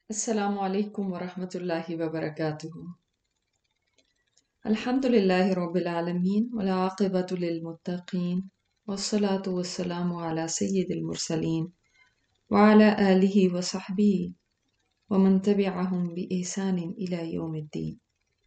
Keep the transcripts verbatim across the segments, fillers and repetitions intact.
السلام علیکم ورحمۃ اللہ وبرکاتہ۔ الحمد للہ رب العالمین والعاقبۃ للمتقین والصلاة والسلام علی سید المرسلین وعلی آلہ وصحبہ ومن تبعہم بإحسان الی یوم الدین۔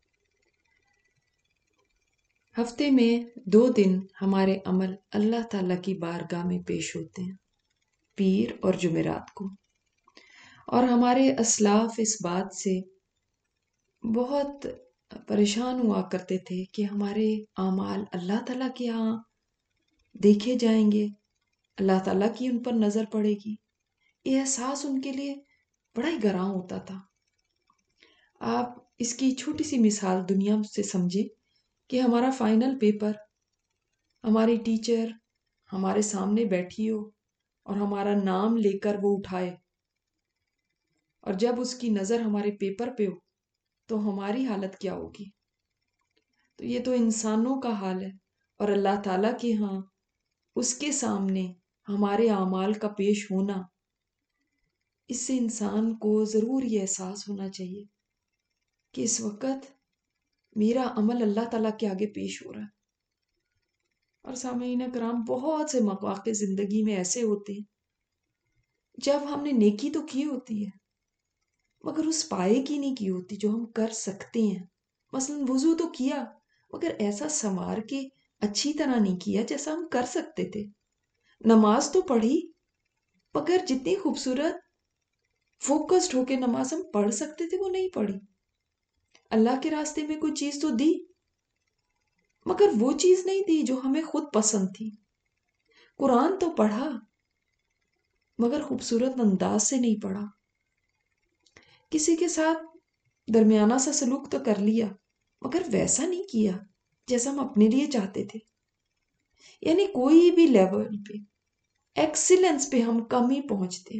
ہفتے میں دو دن ہمارے عمل اللہ تعالیٰ کی بارگاہ میں پیش ہوتے ہیں، پیر اور جمعرات کو، اور ہمارے اسلاف اس بات سے بہت پریشان ہوا کرتے تھے کہ ہمارے اعمال اللہ تعالیٰ کے ہاں دیکھے جائیں گے، اللہ تعالیٰ کی ان پر نظر پڑے گی۔ یہ احساس ان کے لیے بڑا ہی گراں ہوتا تھا۔ آپ اس کی چھوٹی سی مثال دنیا سے سمجھیں کہ ہمارا فائنل پیپر، ہماری ٹیچر ہمارے سامنے بیٹھی ہو اور ہمارا نام لے کر وہ اٹھائے، اور جب اس کی نظر ہمارے پیپر پہ ہو تو ہماری حالت کیا ہوگی؟ تو یہ تو انسانوں کا حال ہے، اور اللہ تعالیٰ کے ہاں اس کے سامنے ہمارے اعمال کا پیش ہونا، اس سے انسان کو ضرور یہ احساس ہونا چاہیے کہ اس وقت میرا عمل اللہ تعالیٰ کے آگے پیش ہو رہا ہے۔ اور سامعین کرام، بہت سے مواقع زندگی میں ایسے ہوتے ہیں جب ہم نے نیکی تو کی ہوتی ہے مگر اس پائے کی نہیں کی ہوتی جو ہم کر سکتے ہیں۔ مثلا وضو تو کیا مگر ایسا سنوار کے اچھی طرح نہیں کیا جیسا ہم کر سکتے تھے۔ نماز تو پڑھی مگر جتنی خوبصورت فوکسڈ ہو کے نماز ہم پڑھ سکتے تھے وہ نہیں پڑھی۔ اللہ کے راستے میں کوئی چیز تو دی مگر وہ چیز نہیں دی جو ہمیں خود پسند تھی۔ قرآن تو پڑھا مگر خوبصورت انداز سے نہیں پڑھا۔ کسی کے ساتھ درمیانہ سا سلوک تو کر لیا مگر ویسا نہیں کیا جیسا ہم اپنے لیے چاہتے تھے۔ یعنی کوئی بھی لیول پہ ایکسیلنس پہ ہم کم ہی پہنچتے ہیں۔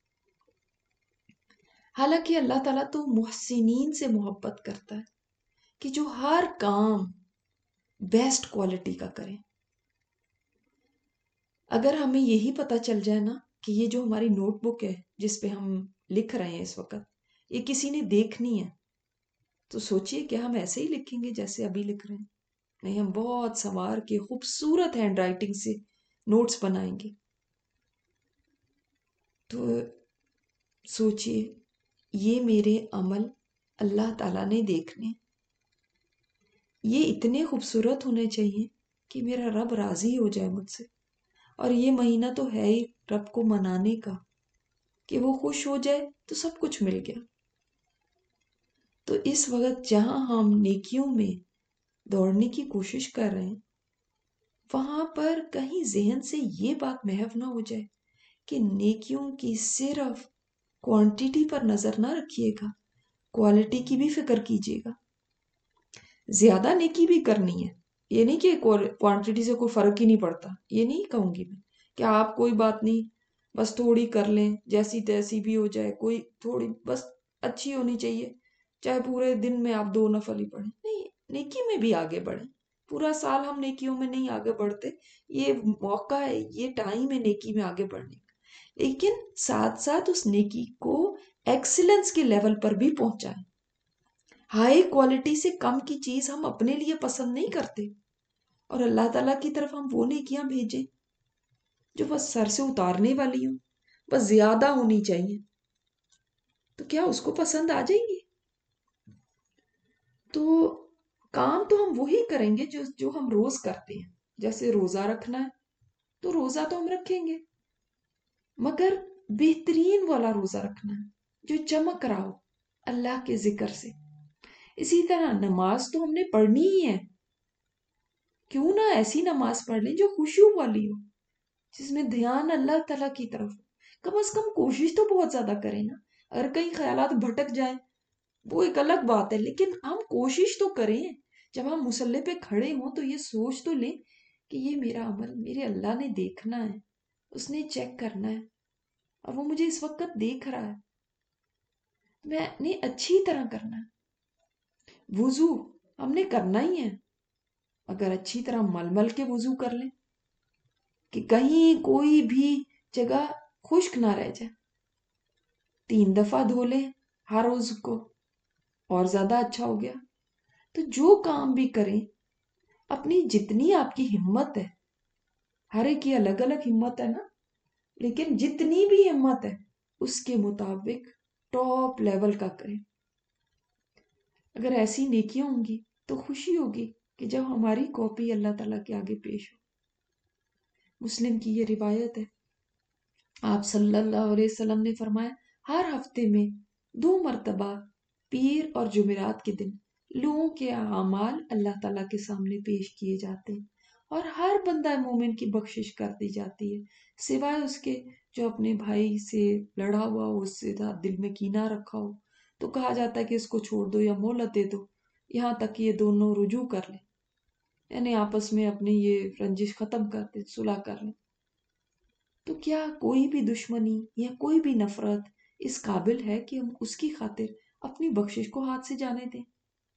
حالانکہ اللہ تعالیٰ تو محسنین سے محبت کرتا ہے کہ جو ہر کام بیسٹ کوالٹی کا کریں۔ اگر ہمیں یہی پتہ چل جائے نا کہ یہ جو ہماری نوٹ بک ہے جس پہ ہم لکھ رہے ہیں اس وقت، یہ کسی نے دیکھنی ہے، تو سوچئے کیا ہم ایسے ہی لکھیں گے جیسے ابھی لکھ رہے ہیں؟ نہیں، ہم بہت سنوار کے خوبصورت ہینڈ رائٹنگ سے نوٹس بنائیں گے۔ تو سوچئے یہ میرے عمل اللہ تعالیٰ نے دیکھنے، یہ اتنے خوبصورت ہونے چاہیے کہ میرا رب راضی ہو جائے مجھ سے۔ اور یہ مہینہ تو ہے ہی رب کو منانے کا، کہ وہ خوش ہو جائے تو سب کچھ مل گیا۔ تو اس وقت جہاں ہم نیکیوں میں دوڑنے کی کوشش کر رہے ہیں، وہاں پر کہیں ذہن سے یہ بات محو نہ ہو جائے کہ نیکیوں کی صرف کوانٹیٹی پر نظر نہ رکھیے گا، کوالٹی کی بھی فکر کیجیے گا۔ زیادہ نیکی بھی کرنی ہے، یہ نہیں کہ کوانٹیٹی سے کوئی فرق ہی نہیں پڑتا، یہ نہیں کہوں گی میں کہ آپ کوئی بات نہیں بس تھوڑی کر لیں، جیسی تیسی بھی ہو جائے، کوئی تھوڑی بس اچھی ہونی چاہیے، چاہے پورے دن میں آپ دو نفل ہی پڑھیں۔ نہیں، نیکی میں بھی آگے بڑھیں۔ پورا سال ہم نیکیوں میں نہیں آگے بڑھتے، یہ موقع ہے، یہ ٹائم ہے نیکی میں آگے بڑھنے کا، لیکن ساتھ ساتھ اس نیکی کو ایکسیلنس کے لیول پر بھی پہنچائیں۔ ہائی کوالٹی سے کم کی چیز ہم اپنے لیے پسند نہیں کرتے، اور اللہ تعالیٰ کی طرف ہم وہ نیکیاں بھیجیں جو بس سر سے اتارنے والی ہوں، بس زیادہ ہونی چاہیے، تو کیا اس کو پسند آ جائیں گی؟ تو کام تو ہم وہی کریں گے جو جو ہم روز کرتے ہیں۔ جیسے روزہ رکھنا ہے تو روزہ تو ہم رکھیں گے مگر بہترین والا روزہ رکھنا ہے جو چمک رہا ہو اللہ کے ذکر سے۔ اسی طرح نماز تو ہم نے پڑھنی ہی ہے، کیوں نہ ایسی نماز پڑھ لیں جو خشوع والی ہو، جس میں دھیان اللہ تعالیٰ کی طرف ہو۔ کم از کم کوشش تو بہت زیادہ کریں نا۔ اگر کہیں خیالات بھٹک جائیں وہ ایک الگ بات ہے، لیکن ہم کوشش تو کریں۔ جب ہم مصلی پہ کھڑے ہوں تو یہ سوچ تو لیں کہ یہ میرا عمل میرے اللہ نے دیکھنا ہے، اس نے چیک کرنا ہے، اور وہ مجھے اس وقت دیکھ رہا ہے، میں نے اچھی طرح کرنا ہے۔ وضو ہم نے کرنا ہی ہے، اگر اچھی طرح مل مل کے وضو کر لیں کہ کہیں کوئی بھی جگہ خشک نہ رہ جائے، تین دفعہ دھو لیں ہر روز کو اور زیادہ اچھا ہو گیا. تو جو کام بھی کریں اپنی جتنی آپ کی ہمت ہے، ہر ایک کی الگ الگ ہمت ہے نا، لیکن جتنی بھی ہمت ہے اس کے مطابق ٹاپ لیول کا کریں. اگر ایسی نیکیاں ہوں گی تو خوشی ہوگی کہ جب ہماری کاپی اللہ تعالیٰ کے آگے پیش ہو. مسلم کی یہ روایت ہے، آپ صلی اللہ علیہ وسلم نے فرمایا ہر ہفتے میں دو مرتبہ پیر اور جمعرات کے دن لوگوں کے اعمال اللہ تعالیٰ کے سامنے پیش کیے جاتے ہیں اور ہر بندہ مومن کی بخشش کر دی جاتی ہے، سوائے اس کے جو اپنے بھائی سے لڑا ہوا ہو، اس سے دل میں کینہ رکھا ہو، تو کہا جاتا ہے کہ اس کو چھوڑ دو یا مہلت دے دو یہاں تک کہ یہ دونوں رجوع کر لیں، یعنی آپس میں اپنی یہ رنجش ختم کر دیں، صلح کر لیں. تو کیا کوئی بھی دشمنی یا کوئی بھی نفرت اس قابل ہے کہ ہم اس کی خاطر اپنی بخشش کو ہاتھ سے جانے دیں؟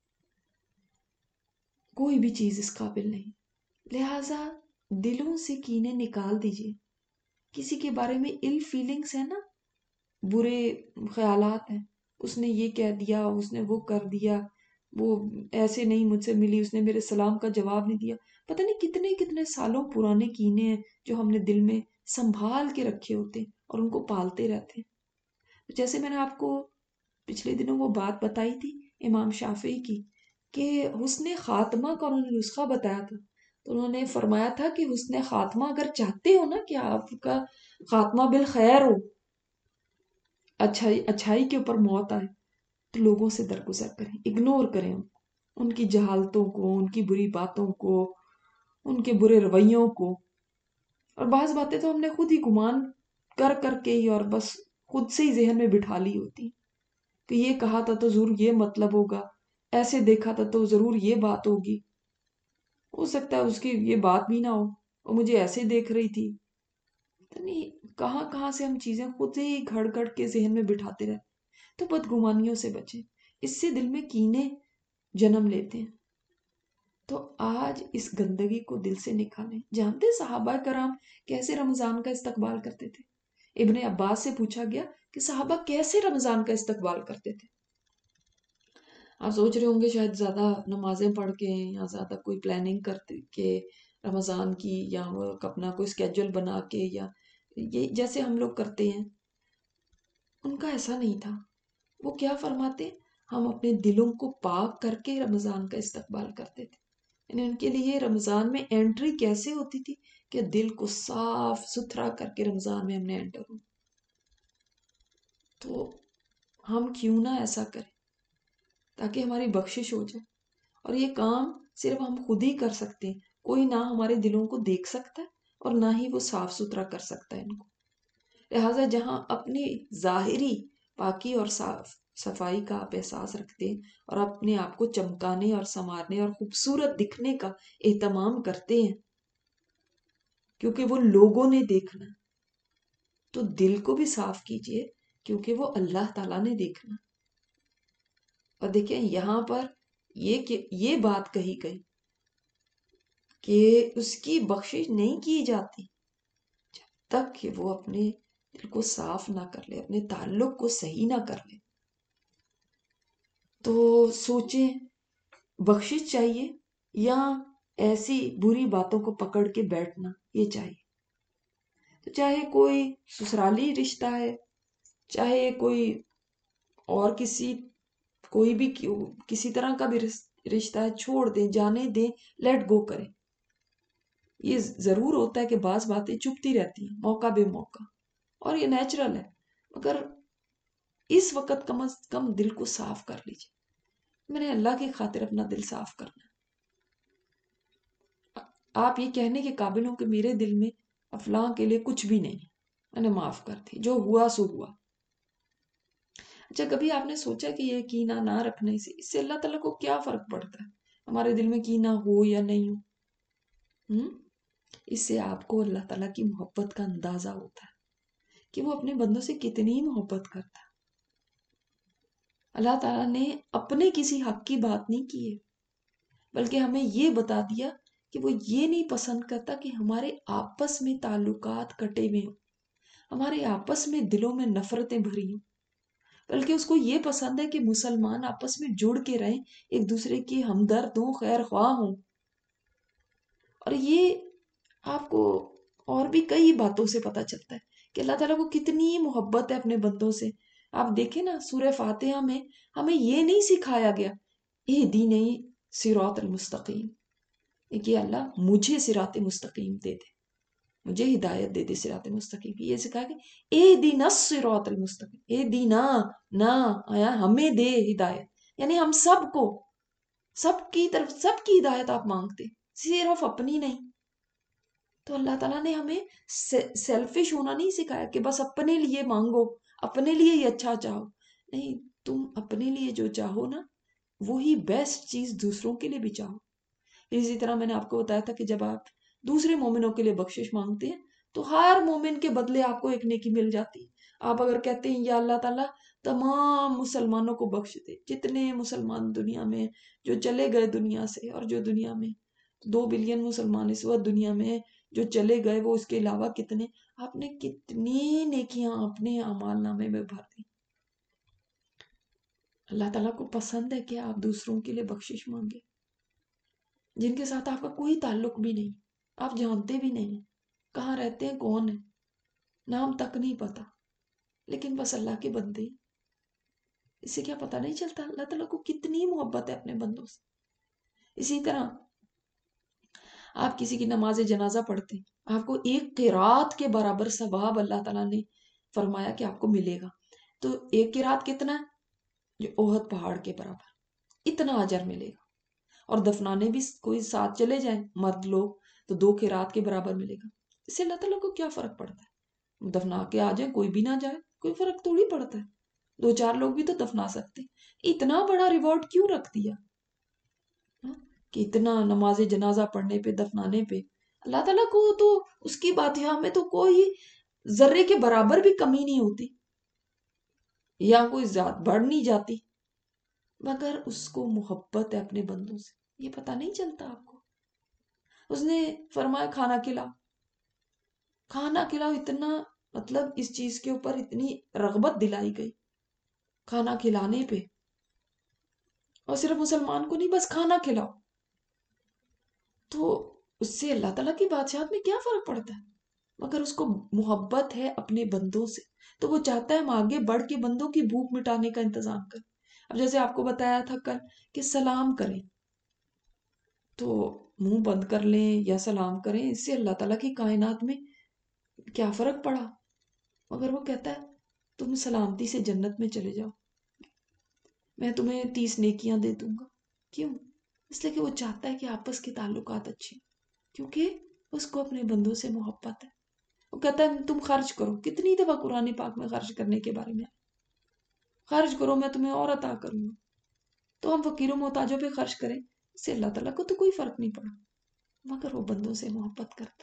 کوئی بھی چیز اس قابل نہیں. لہٰذا دلوں سے کینے نکال دیجئے. کسی کے بارے میں ill فیلنگز ہے نا، برے خیالات ہیں، اس نے یہ کہہ دیا، اس نے وہ کر دیا، وہ ایسے نہیں مجھ سے ملی، اس نے میرے سلام کا جواب نہیں دیا، پتہ نہیں کتنے کتنے سالوں پرانے کینے ہیں جو ہم نے دل میں سنبھال کے رکھے ہوتے ہیں اور ان کو پالتے رہتے ہیں. جیسے میں نے آپ کو پچھلے دنوں وہ بات بتائی تھی امام شافعی کی کہ حسن خاتمہ کا انہوں نے نسخہ بتایا تھا، تو انہوں نے فرمایا تھا کہ حسن خاتمہ اگر چاہتے ہو نا کہ آپ کا خاتمہ بالخیر ہو، اچھائی اچھائی کے اوپر موت آئے، تو لوگوں سے درگزر کریں، اگنور کریں ان کی جہالتوں کو، ان کی بری باتوں کو، ان کے برے رویوں کو. اور بعض باتیں تو ہم نے خود ہی گمان کر کر کے ہی اور بس خود سے ہی ذہن میں بٹھا لی ہوتی کہ یہ کہا تھا تو ضرور یہ مطلب ہوگا، ایسے دیکھا تھا تو ضرور یہ بات ہوگی، ہو سکتا ہے اس کی یہ بات بھی نہ ہو، وہ مجھے ایسے دیکھ رہی تھی. نہیں، کہاں کہاں سے ہم چیزیں خود ہی گھڑ گھڑ کے ذہن میں بٹھاتے رہتے. تو بدگمانیوں سے بچیں، اس سے دل میں کینے جنم لیتے ہیں. تو آج اس گندگی کو دل سے نکالیں. جانتے صحابہ کرام کیسے رمضان کا استقبال کرتے تھے؟ ابن عباس سے پوچھا گیا کہ صحابہ کیسے رمضان کا استقبال کرتے تھے. آپ سوچ رہے ہوں گے شاید زیادہ نمازیں پڑھ کے یا زیادہ کوئی پلاننگ کرتے کہ رمضان کی، یا وہ اپنا کوئی اسکیجول بنا کے، یا یہ جیسے ہم لوگ کرتے ہیں. ان کا ایسا نہیں تھا. وہ کیا فرماتے؟ ہم اپنے دلوں کو پاک کر کے رمضان کا استقبال کرتے تھے. یعنی ان کے لیے رمضان میں انٹری کیسے ہوتی تھی کہ دل کو صاف ستھرا کر کے رمضان میں ہم نے انٹر ہو. تو ہم کیوں نہ ایسا کریں تاکہ ہماری بخشش ہو جائے. اور یہ کام صرف ہم خود ہی کر سکتے ہیں، کوئی نہ ہمارے دلوں کو دیکھ سکتا ہے اور نہ ہی وہ صاف ستھرا کر سکتا ہے ان کو. لہٰذا جہاں اپنی ظاہری پاکی اور صاف صفائی کا آپ احساس رکھتے ہیں اور اپنے آپ کو چمکانے اور سنوارنے اور خوبصورت دکھنے کا اہتمام کرتے ہیں کیونکہ وہ لوگوں نے دیکھنا، تو دل کو بھی صاف کیجئے کیونکہ وہ اللہ تعالیٰ نے دیکھنا. اور دیکھیں یہاں پر یہ کہ یہ بات کہی گئی کہ اس کی بخشش نہیں کی جاتی جب تک کہ وہ اپنے دل کو صاف نہ کر لے، اپنے تعلق کو صحیح نہ کر لے. تو سوچیں، بخشش چاہیے یا ایسی بری باتوں کو پکڑ کے بیٹھنا یہ چاہیے؟ تو چاہے کوئی سسرالی رشتہ ہے، چاہے کوئی اور کسی کوئی بھی کسی طرح کا بھی رشتہ ہے، چھوڑ دیں، جانے دیں، لیٹ گو کریں. یہ ضرور ہوتا ہے کہ بعض باتیں چپتی رہتی ہیں موقع بے موقع، اور یہ نیچرل ہے، مگر اس وقت کم از کم دل کو صاف کر لیجیے. میں نے اللہ کی خاطر اپنا دل صاف کرنا ہے. آپ یہ کہنے کے قابل ہوں کہ میرے دل میں افلاں کے لیے کچھ بھی نہیں، میں نے معاف کر دی، جو ہوا سو ہوا. اچھا، کبھی آپ نے سوچا کہ یہ کینہ نہ رکھنے سے اس سے اللہ تعالیٰ کو کیا فرق پڑتا ہے؟ ہمارے دل میں کینہ ہو یا نہیں ہو، اس سے آپ کو اللہ تعالیٰ کی محبت کا اندازہ ہوتا ہے کہ وہ اپنے بندوں سے کتنی محبت کرتا ہے. اللہ تعالیٰ نے اپنے کسی حق کی بات نہیں کی ہے، بلکہ ہمیں یہ بتا دیا کہ وہ یہ نہیں پسند کرتا کہ ہمارے آپس میں تعلقات کٹے ہوئے ہوں، ہمارے آپس میں دلوں میں نفرتیں بھری ہوں. بلکہ اس کو یہ پسند ہے کہ مسلمان آپس میں جڑ کے رہیں، ایک دوسرے کی ہمدرد ہوں، خیر خواہ ہوں. اور یہ آپ کو اور بھی کئی باتوں سے پتہ چلتا ہے کہ اللہ تعالیٰ کو کتنی محبت ہے اپنے بندوں سے. آپ دیکھیں نا سورہ فاتحہ میں ہمیں یہ نہیں سکھایا گیا اہدینی صراط المستقیم، کہ اللہ مجھے صراط مستقیم دے دے، مجھے ہدایت دے دے صراط مستقیم کی. یہ سکھایا کہ اہدینا الصراط المستقیم، اہدینا نا آیا ہمیں دے ہدایت، یعنی ہم سب کو، سب کی طرف سب کی ہدایت آپ مانگتے، صرف اپنی نہیں. تو اللہ تعالیٰ نے ہمیں سیلفش ہونا نہیں سکھایا کہ بس اپنے لیے مانگو، اپنے لیے ہی اچھا چاہو. نہیں، تم اپنے لیے جو چاہو نا وہی بیسٹ چیز دوسروں کے لیے بھی چاہو. اسی طرح میں نے آپ کو بتایا تھا کہ جب آپ دوسرے مومنوں کے لیے بخشش مانگتے ہیں تو ہر مومن کے بدلے آپ کو ایک نیکی مل جاتی ہے. آپ اگر کہتے ہیں یا اللہ تعالیٰ تمام مسلمانوں کو بخش دے، جتنے مسلمان دنیا میں جو چلے گئے دنیا سے، اور جو دنیا میں دو بلین مسلمان اس وقت دنیا میں جو چلے گئے، وہ اس کے علاوہ کتنے، آپ نے کتنی نیکیاں اپنے اعمال نامے میں بھر دی. اللہ تعالیٰ کو پسند ہے کہ آپ دوسروں کے لیے بخشش مانگے جن کے ساتھ آپ کا کوئی تعلق بھی نہیں، آپ جانتے بھی نہیں کہاں رہتے ہیں، کون ہے، نام تک نہیں پتا، لیکن بس اللہ کے بندے ہی. اس سے کیا پتا نہیں چلتا اللہ تعالیٰ کو کتنی محبت ہے اپنے بندوں سے. اسی طرح آپ کسی کی نماز جنازہ پڑھتے، آپ کو ایک قرات کے برابر ثواب اللہ تعالیٰ نے فرمایا کہ آپ کو ملے گا. تو ایک قرات کتنا ہے؟ جو احد پہاڑ کے برابر، اتنا اجر ملے گا. اور دفنانے بھی کوئی ساتھ چلے جائیں مرد لوگ تو دو قرات کے برابر ملے گا. اس سے اللہ تعالیٰ کو کیا فرق پڑتا ہے، دفنا کے آ جائیں کوئی بھی نہ جائے، کوئی فرق تھوڑی پڑتا ہے، دو چار لوگ بھی تو دفنا سکتے. اتنا بڑا ریوارڈ کیوں رکھ دیا کہ اتنا نماز جنازہ پڑھنے پہ، دفنانے پہ. اللہ تعالیٰ کو تو اس کی باتیاں میں تو کوئی ذرے کے برابر بھی کمی نہیں ہوتی یا کوئی ذات بڑھ نہیں جاتی، مگر اس کو محبت ہے اپنے بندوں سے. یہ پتہ نہیں چلتا آپ کو. اس نے فرمایا کھانا کھلاؤ، کھانا کھلاؤ، اتنا مطلب اس چیز کے اوپر اتنی رغبت دلائی گئی کھانا کھلانے پہ. اور صرف مسلمان کو نہیں، بس کھانا کھلاؤ. تو اس سے اللہ تعالیٰ کی بادشاہت میں کیا فرق پڑتا ہے، مگر اس کو محبت ہے اپنے بندوں سے، تو وہ چاہتا ہے ہم آگے بڑھ کے بندوں کی بھوک مٹانے کا انتظام کریں. اب جیسے آپ کو بتایا تھا کل کہ سلام کریں تو منہ بند کر لیں یا سلام کریں، اس سے اللہ تعالیٰ کی کائنات میں کیا فرق پڑا. مگر وہ کہتا ہے تم سلامتی سے جنت میں چلے جاؤ، میں تمہیں تیس نیکیاں دے دوں گا. کیوں؟ اس لیے کہ وہ چاہتا ہے کہ آپس کے تعلقات اچھے، کیونکہ اس کو اپنے بندوں سے محبت ہے. وہ کہتا ہے تم خرچ کرو، کتنی دفعہ قرآن پاک میں خرچ کرنے کے بارے میں، خرچ کرو میں تمہیں اور عطا کروں گا. تو ہم فقیروں محتاجوں پہ خرچ کریں، اس سے اللہ تعالیٰ کو تو کوئی فرق نہیں پڑا، مگر وہ بندوں سے محبت کرتا.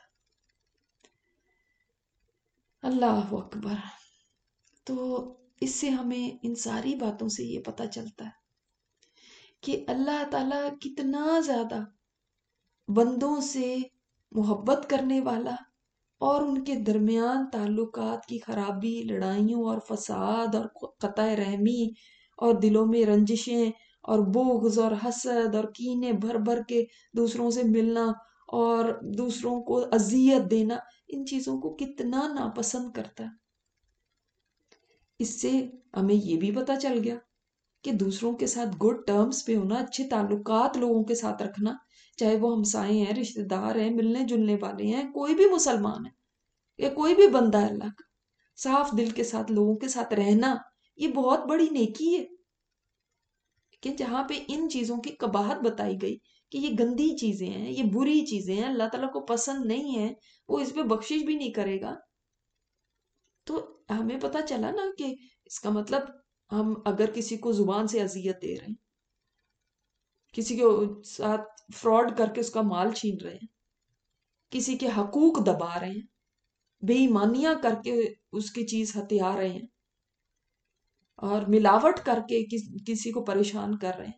اللہ اکبر. تو اس سے ہمیں ان ساری باتوں سے یہ پتہ چلتا ہے کہ اللہ تعالیٰ کتنا زیادہ بندوں سے محبت کرنے والا، اور ان کے درمیان تعلقات کی خرابی، لڑائیوں اور فساد اور قطع رحمی اور دلوں میں رنجشیں اور بغض اور حسد اور کینے بھر بھر کے دوسروں سے ملنا اور دوسروں کو اذیت دینا، ان چیزوں کو کتنا ناپسند کرتا ہے. اس سے ہمیں یہ بھی پتہ چل گیا کہ دوسروں کے ساتھ گڈ ٹرمز پہ ہونا، اچھے تعلقات لوگوں کے ساتھ رکھنا، چاہے وہ ہمسائے ہیں، رشتہ دار ہیں، ملنے جلنے والے ہیں، کوئی بھی مسلمان ہے یا کوئی بھی بندہ ہے اللہ کا، صاف دل کے ساتھ لوگوں کے ساتھ رہنا، یہ بہت بڑی نیکی ہے. لیکن جہاں پہ ان چیزوں کی قباحت بتائی گئی کہ یہ گندی چیزیں ہیں، یہ بری چیزیں ہیں، اللہ تعالیٰ کو پسند نہیں ہے، وہ اس پہ بخشش بھی نہیں کرے گا، تو ہمیں پتہ چلا نا کہ اس کا مطلب ہم اگر کسی کو زبان سے اذیت دے رہے ہیں، کسی کے ساتھ فراڈ کر کے اس کا مال چھین رہے ہیں، کسی کے حقوق دبا رہے ہیں، بے ایمانیاں کر کے اس کی چیز ہتھیا رہے ہیں، اور ملاوٹ کر کے کسی کو پریشان کر رہے ہیں،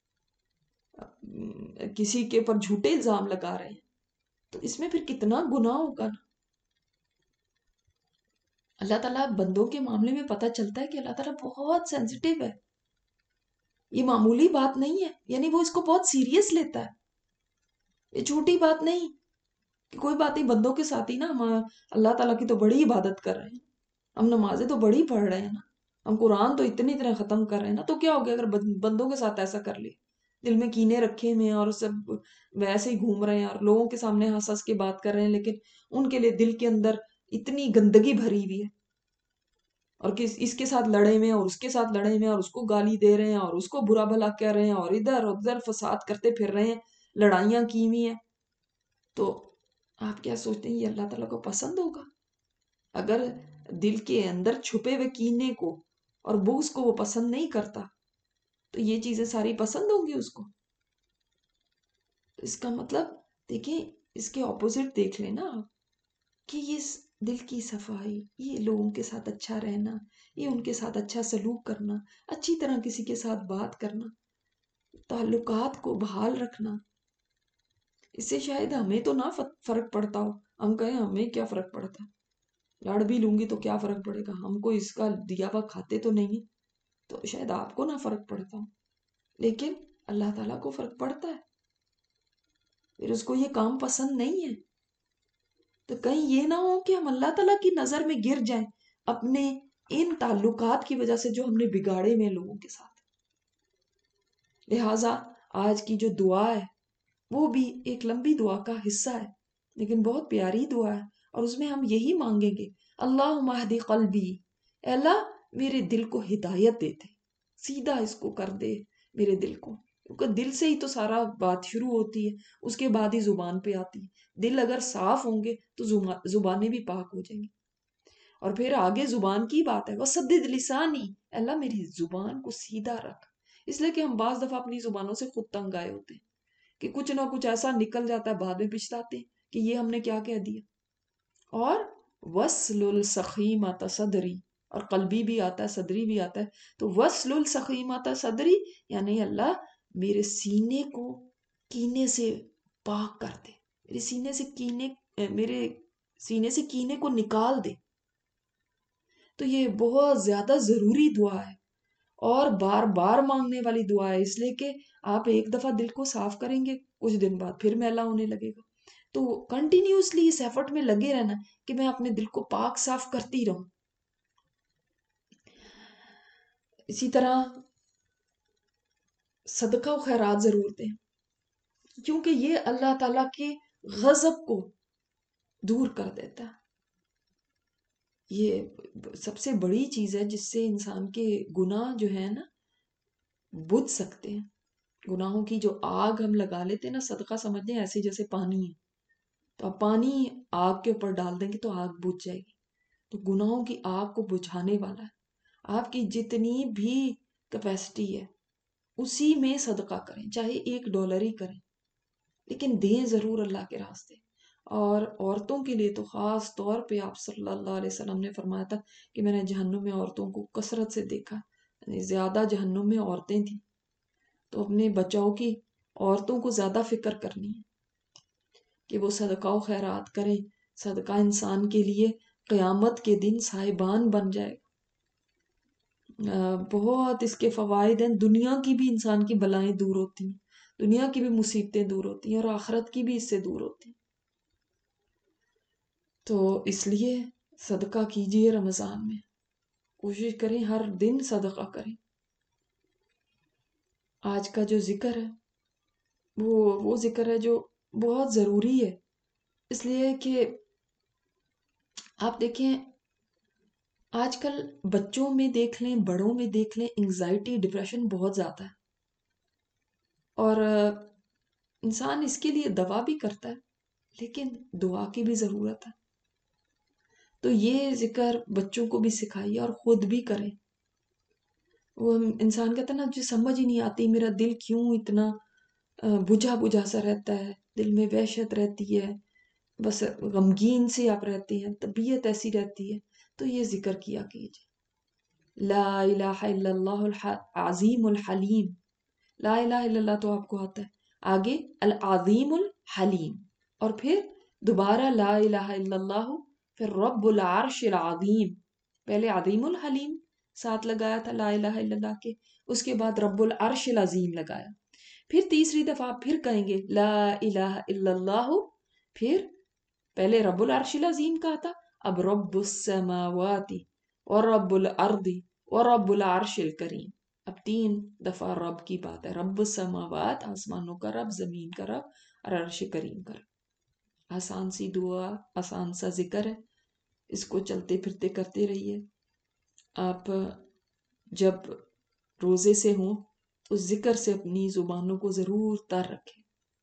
کسی کے پر جھوٹے الزام لگا رہے ہیں، تو اس میں پھر کتنا گناہ ہوگا نا. اللہ تعالیٰ بندوں کے معاملے میں پتہ چلتا ہے کہ اللہ تعالیٰ بہت سینسٹیو ہے، یہ معمولی بات نہیں ہے، یعنی وہ اس کو بہت سیریس لیتا ہے، یہ چھوٹی بات نہیں کہ کوئی بات نہیں، بندوں کے ساتھ ہی نا ہم اللہ تعالیٰ کی تو بڑی عبادت کر رہے ہیں، ہم نمازیں تو بڑی پڑھ رہے ہیں نا، ہم قرآن تو اتنی اتنا ختم کر رہے ہیں نا، تو کیا ہو گیا اگر بندوں کے ساتھ ایسا کر لیا، دل میں کینے رکھے ہوئے ہیں اور سب ویسے ہی گھوم رہے ہیں اور لوگوں کے سامنے ہنس ہنس کے بات کر رہے ہیں، لیکن ان کے لیے دل کے اندر اتنی گندگی بھری ہوئی ہے، اور کس اس کے ساتھ لڑے ہوئے ہیں اور اس کے ساتھ لڑے ہوئے ہیں اور اس کو گالی دے رہے ہیں اور اس کو برا بھلا کہہ رہے ہیں اور ادھر ادھر فساد کرتے پھر رہے ہیں، لڑائیاں کی ہوئی ہیں، تو آپ کیا سوچتے ہیں یہ اللہ تعالیٰ کو پسند ہوگا؟ اگر دل کے اندر چھپے ہوئے کینے کو اور بغض کو وہ پسند نہیں کرتا تو یہ چیزیں ساری پسند ہوں گی اس کو؟ اس کا مطلب دیکھیں، اس کے اپوزٹ دیکھ لیں نا آپ، کہ یہ دل کی صفائی، یہ لوگوں کے ساتھ اچھا رہنا، یہ ان کے ساتھ اچھا سلوک کرنا، اچھی طرح کسی کے ساتھ بات کرنا، تعلقات کو بحال رکھنا، اس سے شاید ہمیں تو نہ فرق پڑتا ہو، ہم کہیں ہمیں کیا فرق پڑتا ہے، لڑ بھی لوں گی تو کیا فرق پڑے گا، ہم کو اس کا دیا ہوا کھاتے تو نہیں، تو شاید آپ کو نہ فرق پڑتا ہو، لیکن اللہ تعالیٰ کو فرق پڑتا ہے، پھر اس کو یہ کام پسند نہیں ہے، تو کہیں یہ نہ ہو کہ ہم اللہ تعالیٰ کی نظر میں گر جائیں اپنے ان تعلقات کی وجہ سے جو ہم نے بگاڑے میں لوگوں کے ساتھ۔ لہٰذا آج کی جو دعا ہے وہ بھی ایک لمبی دعا کا حصہ ہے، لیکن بہت پیاری دعا ہے، اور اس میں ہم یہی مانگیں گے، اللہم اہدی قلبی، اے اللہ میرے دل کو ہدایت دیتے، سیدھا اس کو کر دے میرے دل کو، کیونکہ دل سے ہی تو سارا بات شروع ہوتی ہے، اس کے بعد ہی زبان پہ آتی ہے، دل اگر صاف ہوں گے تو زبانیں بھی پاک ہو جائیں گی، اور پھر آگے زبان کی بات ہے، وسدد لسانی، اللہ میری زبان کو سیدھا رکھ، اس لیے کہ ہم بعض دفعہ اپنی زبانوں سے خود تنگ آئے ہوتے ہیں کہ کچھ نہ کچھ ایسا نکل جاتا ہے، بعد میں پچھتاتے ہیں کہ یہ ہم نے کیا کہہ دیا۔ اور وصل السخیمۃ صدری، اور قلبی بھی آتا ہے صدری بھی آتا ہے، تو وصل السخیمۃ صدری یعنی اللہ میرے سینے کو کینے سے پاک کر دے، میرے سینے سے کینے میرے سینے سے کینے کو نکال دے، تو یہ بہت زیادہ ضروری دعا ہے اور بار بار مانگنے والی دعا ہے، اس لیے کہ آپ ایک دفعہ دل کو صاف کریں گے، کچھ دن بعد پھر میلا ہونے لگے گا، تو کنٹینیوسلی اس ایفرٹ میں لگے رہنا کہ میں اپنے دل کو پاک صاف کرتی رہوں۔ اسی طرح صدقہ و خیرات ضرور دیں، کیونکہ یہ اللہ تعالیٰ کے غضب کو دور کر دیتا ہے، یہ سب سے بڑی چیز ہے جس سے انسان کے گناہ جو ہے نا بجھ سکتے ہیں، گناہوں کی جو آگ ہم لگا لیتے ہیں نا، صدقہ سمجھتے ہیں ایسے جیسے پانی ہے، تو آپ پانی آگ کے اوپر ڈال دیں گے تو آگ بجھ جائے گی، تو گناہوں کی آگ کو بجھانے والا ہے، آپ کی جتنی بھی کیپیسٹی ہے اسی میں صدقہ کریں، چاہے ایک ڈالر ہی کریں، لیکن دیں ضرور اللہ کے راستے، اور عورتوں کے لیے تو خاص طور پہ آپ صلی اللہ علیہ وسلم نے فرمایا تھا کہ میں نے جہنم میں عورتوں کو کثرت سے دیکھا، یعنی زیادہ جہنم میں عورتیں تھیں، تو اپنے بچاؤ کی عورتوں کو زیادہ فکر کرنی ہے کہ وہ صدقہ و خیرات کریں، صدقہ انسان کے لیے قیامت کے دن صاحبان بن جائے گا، بہت اس کے فوائد ہیں، دنیا کی بھی انسان کی بلائیں دور ہوتی ہیں، دنیا کی بھی مصیبتیں دور ہوتی ہیں اور آخرت کی بھی اس سے دور ہوتی ہیں، تو اس لیے صدقہ کیجئے، رمضان میں کوشش کریں ہر دن صدقہ کریں۔ آج کا جو ذکر ہے وہ وہ ذکر ہے جو بہت ضروری ہے، اس لیے کہ آپ دیکھیں آج کل بچوں میں دیکھ لیں، بڑوں میں دیکھ لیں، انگزائٹی ڈپریشن بہت زیادہ ہے، اور انسان اس کے لیے دوا بھی کرتا ہے لیکن دعا کی بھی ضرورت ہے، تو یہ ذکر بچوں کو بھی سکھائیے اور خود بھی کریں۔ وہ انسان کہتا ہے نا جو سمجھ ہی نہیں آتی میرا دل کیوں اتنا بجھا بجھا سا رہتا ہے، دل میں وحشت رہتی ہے، بس غمگین سے آپ رہتے ہیں، طبیعت ایسی رہتی ہے، تو یہ ذکر کیا کیجیے، لا الہ الا اللہ العظیم الحلیم، لا الہ الا اللہ تو آپ کو آتا ہے، آگے العظیم الحلیم، اور پھر دوبارہ لا الہ الا اللہ، پھر رب العرش العظیم، پہلے عظیم الحلیم ساتھ لگایا تھا لا الہ الا اللہ کے، اس کے بعد رب العرش العظیم لگایا، پھر تیسری دفعہ پھر کہیں گے لا الہ الا اللہ، پھر پہلے رب العرش العظیم کہا تھا، اب رب السماوات ورب الارض ورب العرش الکریم، اب تین دفعہ رب کی بات ہے، رب السماوات آسمانوں کا رب، زمین کا رب، اور عرش کریم کا رب۔ آسان سی دعا، آسان سا ذکر ہے، اس کو چلتے پھرتے کرتے رہیے۔ آپ جب روزے سے ہوں تو ذکر سے اپنی زبانوں کو ضرور تر رکھیں۔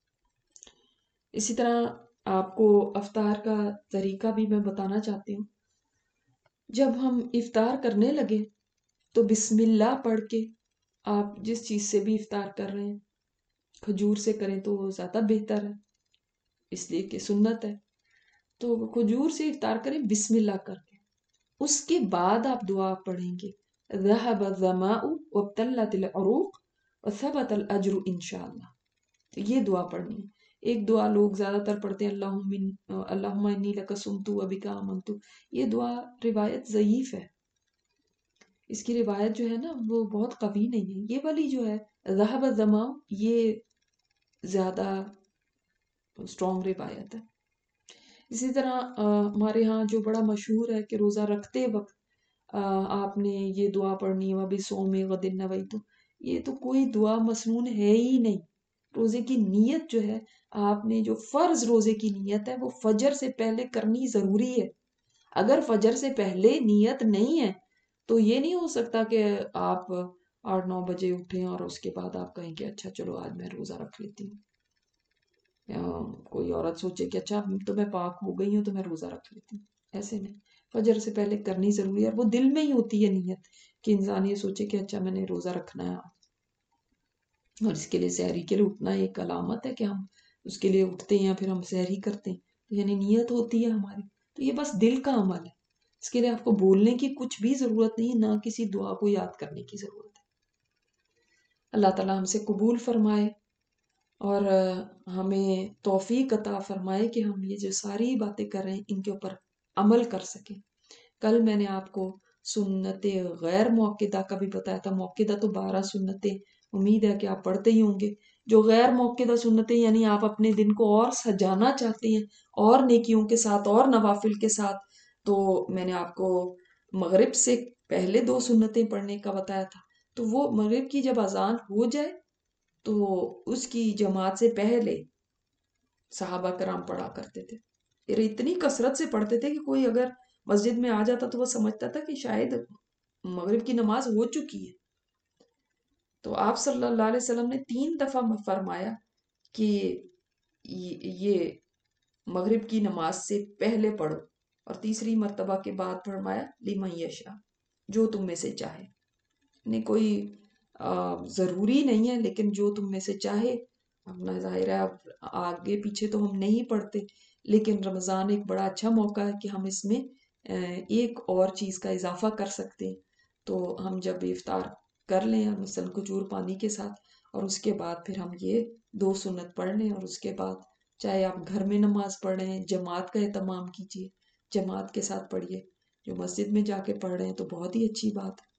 اسی طرح آپ کو افطار کا طریقہ بھی میں بتانا چاہتی ہوں۔ جب ہم افطار کرنے لگے تو بسم اللہ پڑھ کے آپ جس چیز سے بھی افطار کر رہے ہیں، کھجور سے کریں تو وہ زیادہ بہتر ہے، اس لیے کہ سنت ہے، تو کھجور سے افطار کریں بسم اللہ کر کے، اس کے بعد آپ دعا پڑھیں گے ذهب الظماء وابتلت العروق وثبت الاجر انشاءاللہ، تو یہ دعا پڑھنی ہے۔ ایک دعا لوگ زیادہ تر پڑھتے ہیں اللہم اللہم انی لک صمت وبک آمنت، یہ دعا روایت ضعیف ہے، اس کی روایت جو ہے نا وہ بہت قوی نہیں ہے، یہ والی جو ہے ذهب الظماء یہ زیادہ اسٹرانگ روایت ہے۔ اسی طرح ہمارے ہاں جو بڑا مشہور ہے کہ روزہ رکھتے وقت آپ نے یہ دعا پڑھنی ہے وَبِصَوْمِ غَدٍ نَوَيْتُ، یہ تو کوئی دعا مسنون ہے ہی نہیں۔ روزے کی نیت جو ہے، آپ نے جو فرض روزے کی نیت ہے وہ فجر سے پہلے کرنی ضروری ہے۔ اگر فجر سے پہلے نیت نہیں ہے تو یہ نہیں ہو سکتا کہ آپ آٹھ نو بجے اٹھیں اور اس کے بعد آپ کہیں کہ اچھا چلو آج میں روزہ رکھ لیتی ہوں، یا کوئی عورت سوچے کہ اچھا تو میں پاک ہو گئی ہوں تو میں روزہ رکھ لیتی ہوں، ایسے نہیں، فجر سے پہلے کرنی ضروری ہے، اور وہ دل میں ہی ہوتی ہے نیت کہ انسان یہ سوچے کہ اچھا میں نے روزہ رکھنا ہے، اور اس کے لیے سحری کے لیے اٹھنا ایک علامت ہے کہ ہم اس کے لیے اٹھتے ہیں، پھر ہم سحری کرتے ہیں، یعنی نیت ہوتی ہے ہماری، تو یہ بس دل کا عمل ہے، اس کے لیے آپ کو بولنے کی کچھ بھی ضرورت نہیں، نہ کسی دعا کو یاد کرنے کی ضرورت ہے۔ اللہ تعالیٰ ہم سے قبول فرمائے اور ہمیں توفیق عطا فرمائے کہ ہم یہ جو ساری باتیں کر رہے ہیں ان کے اوپر عمل کر سکیں۔ کل میں نے آپ کو سنت غیر موقدہ کا بھی بتایا تھا، موقدہ تو بارہ سنتیں امید ہے کہ آپ پڑھتے ہی ہوں گے، جو غیر موقدہ سنتیں یعنی آپ اپنے دن کو اور سجانا چاہتے ہیں اور نیکیوں کے ساتھ اور نوافل کے ساتھ، تو میں نے آپ کو مغرب سے پہلے دو سنتیں پڑھنے کا بتایا تھا، تو وہ مغرب کی جب اذان ہو جائے تو اس کی جماعت سے پہلے صحابہ کرام پڑھا کرتے تھے، پھر اتنی کثرت سے پڑھتے تھے کہ کوئی اگر مسجد میں آ جاتا تو وہ سمجھتا تھا کہ شاید مغرب کی نماز ہو چکی ہے، تو آپ صلی اللہ علیہ وسلم نے تین دفعہ فرمایا کہ یہ مغرب کی نماز سے پہلے پڑھو، اور تیسری مرتبہ کے بعد فرمایا لمن یشاء، جو تم میں سے چاہے، نہیں کوئی ضروری نہیں ہے لیکن جو تم میں سے چاہے، اپنا ظاہر ہے آگے پیچھے تو ہم نہیں پڑھتے، لیکن رمضان ایک بڑا اچھا موقع ہے کہ ہم اس میں ایک اور چیز کا اضافہ کر سکتے ہیں، تو ہم جب افطار کر لیں مثلاً کھجور پانی کے ساتھ، اور اس کے بعد پھر ہم یہ دو سنت پڑھ لیں، اور اس کے بعد چاہے آپ گھر میں نماز پڑھ رہے ہیں جماعت کا اہتمام کیجیے، جماعت کے ساتھ پڑھیے، جو مسجد میں جا کے پڑھ رہے ہیں تو بہت ہی اچھی بات ہے۔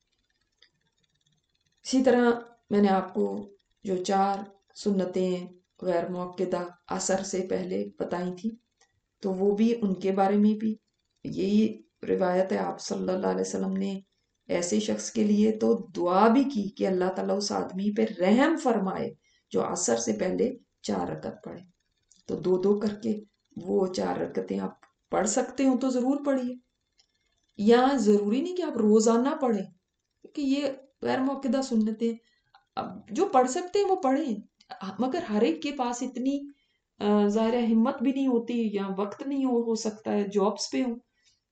اسی طرح میں نے آپ کو جو چار سنتیں غیر موقدہ عصر سے پہلے بتائی تھی، تو وہ بھی ان کے بارے میں بھی یہی روایت ہے، آپ صلی اللہ علیہ وسلم نے ایسے شخص کے لیے تو دعا بھی کی کہ اللہ تعالیٰ اس آدمی پہ رحم فرمائے جو عصر سے پہلے چار رکعت پڑھے، تو دو دو کر کے وہ چار رکعتیں آپ پڑھ سکتے ہو تو ضرور پڑھیے، یا ضروری نہیں کہ آپ روزانہ پڑھیں، کہ یہ غیر موقدہ سنتیں جو پڑھ سکتے ہیں وہ پڑھیں، مگر ہر ایک کے پاس اتنی ظاہر ہمت بھی نہیں ہوتی یا وقت نہیں ہو, ہو سکتا ہے، جابس پہ ہوں،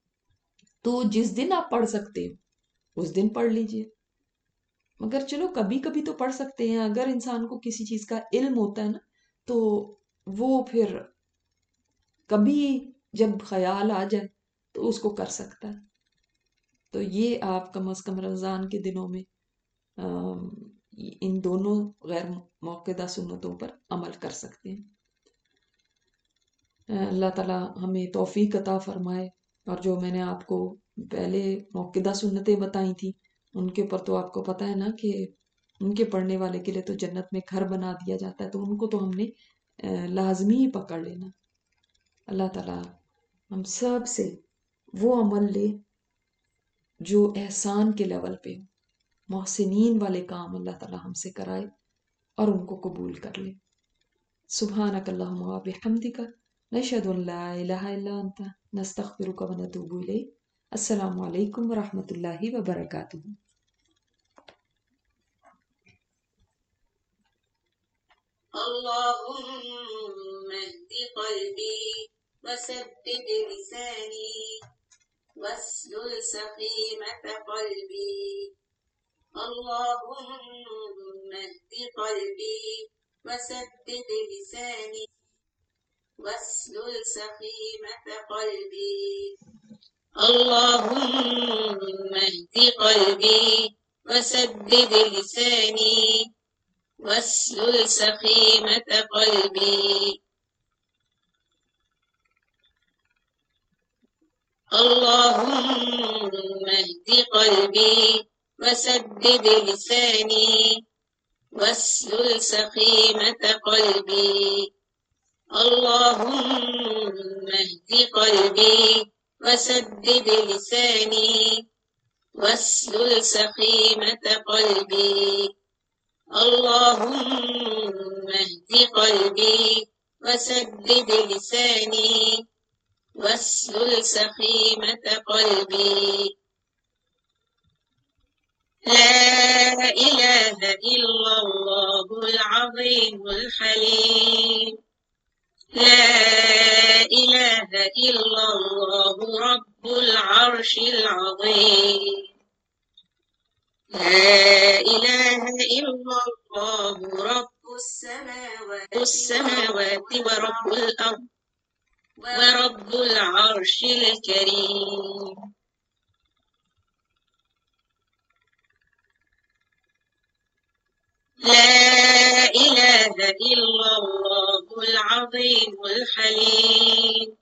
تو جس دن آپ پڑھ سکتے ہو اس دن پڑھ لیجئے، مگر چلو کبھی کبھی تو پڑھ سکتے ہیں، اگر انسان کو کسی چیز کا علم ہوتا ہے نا تو وہ پھر کبھی جب خیال آ جائے تو اس کو کر سکتا ہے، تو یہ آپ کم از کم رمضان کے دنوں میں ان دونوں غیر موقدہ سنتوں پر عمل کر سکتے ہیں۔ اللہ تعالیٰ ہمیں توفیق عطا فرمائے، اور جو میں نے آپ کو पहले मौक़िदा सुन्नतें बताई थी, उनके ऊपर तो आपको पता है ना कि उनके पढ़ने वाले के लिए तो जन्नत में घर बना दिया जाता है, तो उनको तो हमने लाजमी ही पकड़ लेना। अल्लाह ताला हम सब से वो अमल ले जो एहसान के लेवल पे, मोहसिनीन वाले काम अल्लाह ताला हमसे कराए और उनको कबूल कर ले। सुब्हानक अल्लाहुम्मा व बिहम्दिका नशहदु अन ला इलाहा इल्ला अंता नस्तगफिरुका व नतूबु इलैक। अस्सलामु अलैकुम व रहमतुल्लाहि व बरकातुहू। اللهم اهد قلبي وسدد لساني واسلل سخيمة قلبي. اللهم اهد قلبي وسدد لساني واسلل سخيمة قلبي. اللهم اهد قلبي وسدد لساني واسلل سخيمة قلبي. اللهم اهد قلبي وسدد لساني واسلل سخيمة قلبي. اللهم اهد قلبي وسدد لساني واسلل سخيمة قلبي. اللهم اهد قلبي وسدد لساني واسلل سخيمة قلبي. لا إله إلا الله العظيم الحليم. لا إله إلا الله رب العرش العظيم. لا إله إلا الله رب السماوات السماوات ورب الأرض ورب العرش الكريم. لا إله إلا الله العظيم الحليم.